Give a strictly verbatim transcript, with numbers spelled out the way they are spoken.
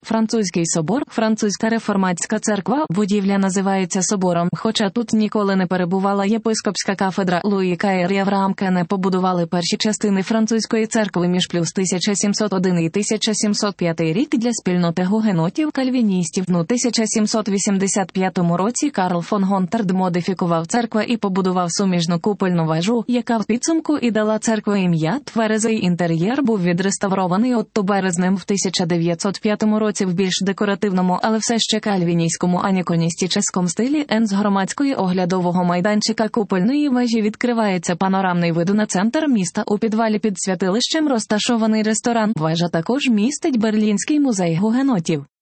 Французький собор, Французька реформатська церква, будівля називається собором, хоча тут ніколи не перебувала єпископська кафедра. Луї Каїр і Авраам Кене побудували перші частини французької церкви між плюс тисяча сімсот один і тисяча сімсот п'ятий рік для спільноти гугенотів, кальвіністів. У тисяча сімсот вісімдесят п'ятому році Карл фон Гонтард модифікував церкву і побудував суміжну купольну вежу, яка в підсумку і дала церкві ім'я. Тверезий інтер'єр був відреставрований Отто Березнем в тисяча дев'ятсот п'ятому році в більш декоративному, але все ще кальвіністському аніконістічному стилі. Н з громадської оглядового майданчика купольної вежі відкривається панорамний вид на центр міста. У підвалі під святилищем розташований ресторан. Вежа також містить Берлінський музей гугенотів.